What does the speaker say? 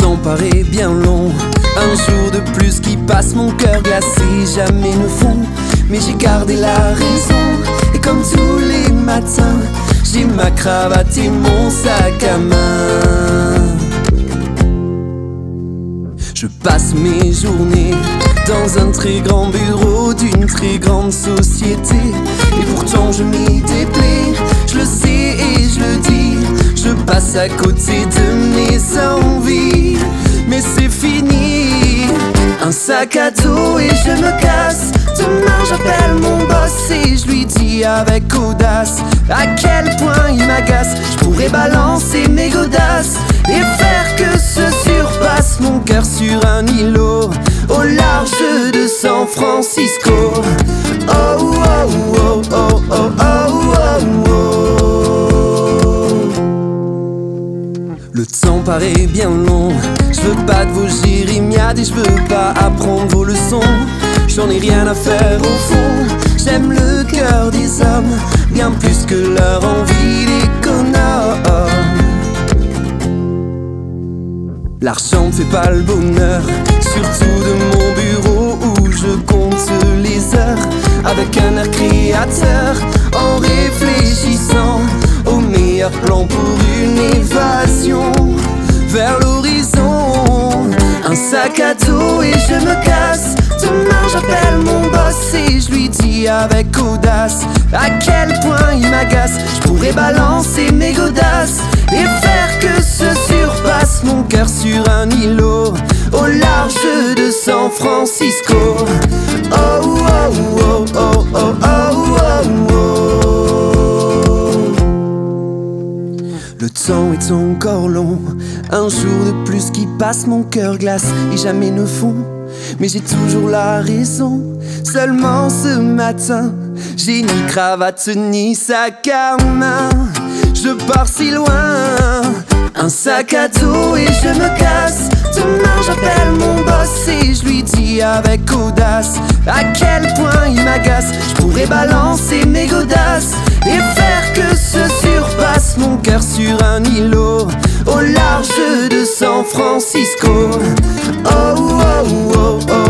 temps paraît bien long, un jour de plus qui passe, mon cœur glacé, jamais ne fond. Mais j'ai gardé la raison, et comme tous les matins, j'ai ma cravate et mon sac à main. Je passe mes journées dans un très grand bureau d'une très grande société, et pourtant je m'y déplais, je le sais et je le dis. Je passe à côté de mes envies, mais c'est fini. Un sac à dos et je me casse. Demain j'appelle mon boss et je lui dis avec audace à quel point il m'agace. Je pourrais balancer mes godasses et faire que se surpasse mon cœur sur un îlot au large de San Francisco. Oh oh oh oh oh oh oh oh. Le temps paraît bien long, je veux pas de vos jérémiades et je veux pas apprendre vos leçons. J'en ai rien à faire au fond, j'aime le cœur des hommes bien plus que leur envie d'économe. L'argent ne fait pas le bonheur, surtout de mon bureau où je compte les heures avec un air créateur, en réfléchissant au meilleur plan pour une évasion vers l'horizon. Un sac à dos et je me casse. Demain j'appelle mon boss et je lui dis avec audace à quel point il m'agace. Je pourrais balancer mes godasses et faire que se surpasse mon cœur sur un îlot au large de San Francisco. Oh oh oh oh oh oh oh oh. Le temps est encore long, un jour de plus qui passe, mon cœur glace et jamais ne fond. Mais j'ai toujours la raison, seulement ce matin j'ai ni cravate ni sac à main. Je pars si loin, un sac à dos et je me casse. Demain j'appelle mon boss et je lui dis avec audace à quel point il m'agace. Je pourrais balancer mes godasses et faire que se surpasse mon cœur sur un îlot au large de San Francisco. Oh oh oh oh.